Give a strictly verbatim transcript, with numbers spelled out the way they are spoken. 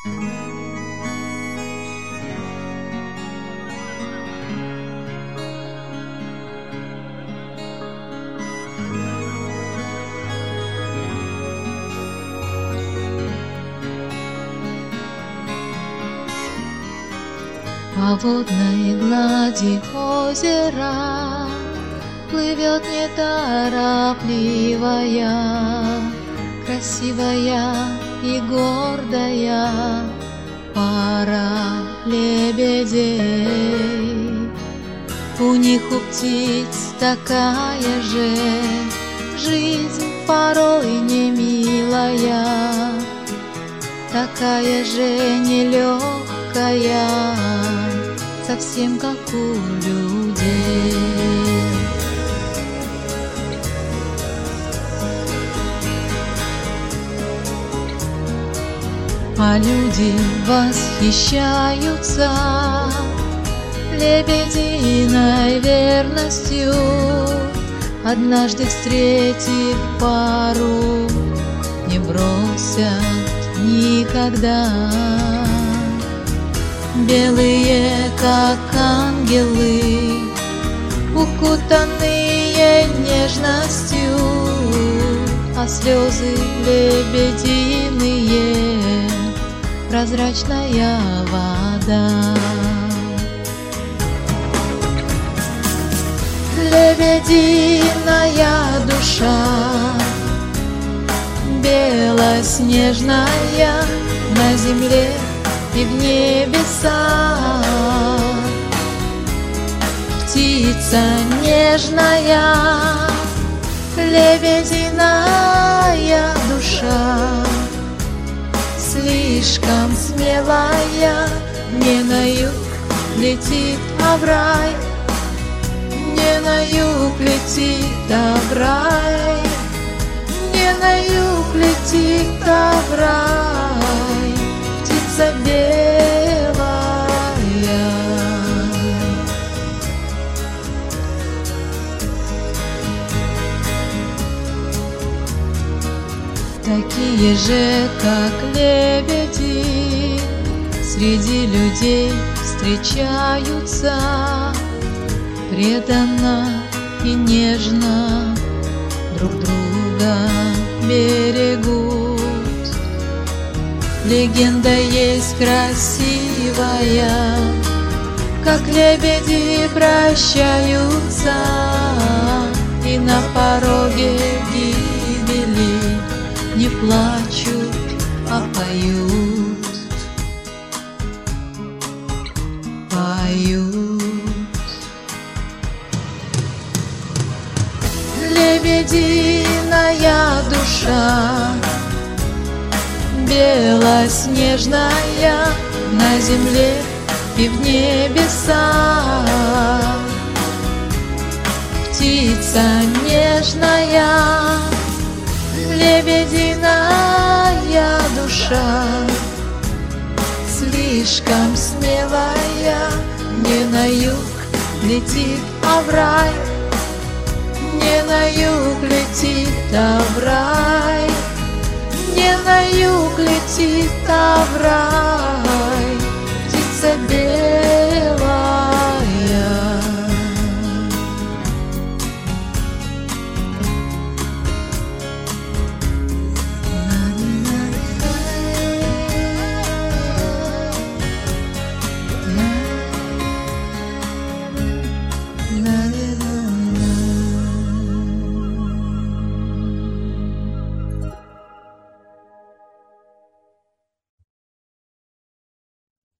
По водной глади озера плывет неторопливая, красивая и гордая пара лебедей. У них у птиц такая же жизнь порой не милая, такая же нелегкая, совсем как у людей. А люди восхищаются лебединой верностью, однажды встретив пару, не бросят никогда. Белые, как ангелы, укутанные нежностью, а слезы лебединые, прозрачная вода. Лебединая душа, белоснежная на земле и в небесах, птица нежная, лебединая душа, слишком смелая, не на юг летит, а в рай, не на юг летит, а в рай, не на юг летит, а в рай, птица белая. Такие же, как лебеди, среди людей встречаются, преданно и нежно друг друга берегут. Легенда есть красивая, как лебеди прощаются и на пороге гибели не плачут, а поют, поют. Лебединая душа, белоснежная на земле и в небесах, птица нежная, лебединая душа, слишком смелая, не на юг летит, а в рай, не на юг летит, а в рай, не на юг летит, а в рай, птица белая.